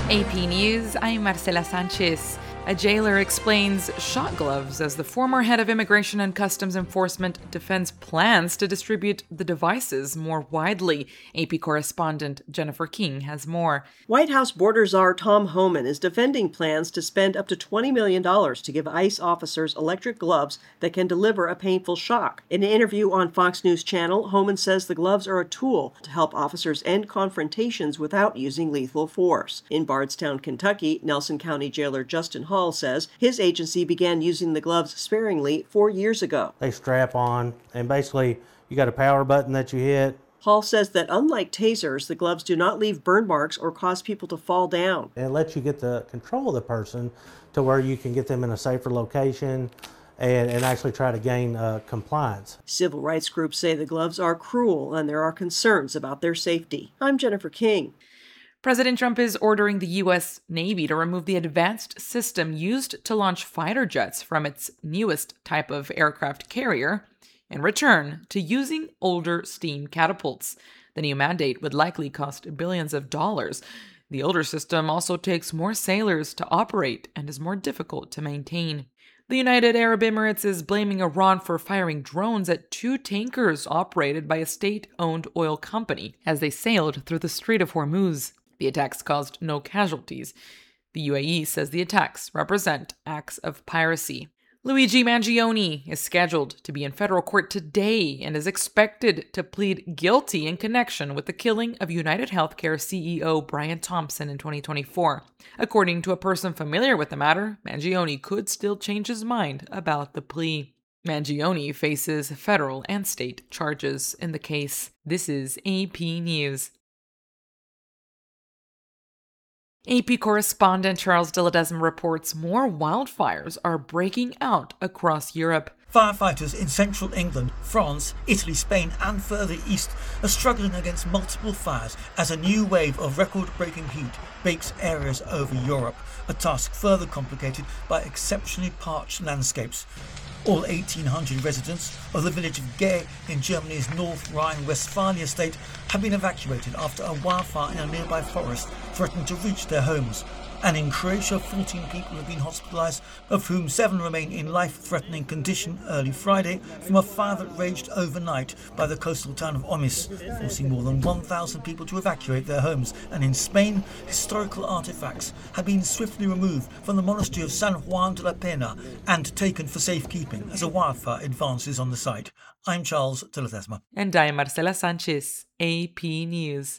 AP News, I'm Marcela Sanchez. A jailer explains shot gloves as the former head of Immigration and Customs Enforcement defends plans to distribute the devices more widely. AP correspondent Jennifer King has more. White House border czar Tom Homan is defending plans to spend up to $20 million to give ICE officers electric gloves that can deliver a painful shock. In an interview on Fox News Channel, Homan says the gloves are a tool to help officers end confrontations without using lethal force. In Bardstown, Kentucky, Nelson County jailer Justin Hall says his agency began using the gloves sparingly 4 years ago. They strap on, and basically you got a power button that you hit. Hall says that unlike tasers, the gloves do not leave burn marks or cause people to fall down. It lets you get the control of the person to where you can get them in a safer location and actually try to gain compliance. Civil rights groups say the gloves are cruel and there are concerns about their safety. I'm Jennifer King. President Trump is ordering the U.S. Navy to remove the advanced system used to launch fighter jets from its newest type of aircraft carrier and return to using older steam catapults. The new mandate would likely cost billions of dollars. The older system also takes more sailors to operate and is more difficult to maintain. The United Arab Emirates is blaming Iran for firing drones at 2 tankers operated by a state-owned oil company as they sailed through the Strait of Hormuz. The attacks caused no casualties. The UAE says the attacks represent acts of piracy. Luigi Mangione is scheduled to be in federal court today and is expected to plead guilty in connection with the killing of United Healthcare CEO Brian Thompson in 2024. According to a person familiar with the matter, Mangione could still change his mind about the plea. Mangione faces federal and state charges in the case. This is AP News. AP correspondent Charles de Ledesma reports more wildfires are breaking out across Europe. Firefighters in central England, France, Italy, Spain and further east are struggling against multiple fires as a new wave of record-breaking heat bakes areas over Europe, a task further complicated by exceptionally parched landscapes. All 1,800 residents of the village of Gay in Germany's North Rhine-Westphalia state have been evacuated after a wildfire in a nearby forest threatened to reach their homes. And in Croatia, 14 people have been hospitalised, of whom 7 remain in life-threatening condition early Friday from a fire that raged overnight by the coastal town of Omis, forcing more than 1,000 people to evacuate their homes. And in Spain, historical artefacts have been swiftly removed from the monastery of San Juan de la Pena and taken for safekeeping as a wildfire advances on the site. I'm Charles de Ledesma. And I'm Marcela Sanchez, AP News.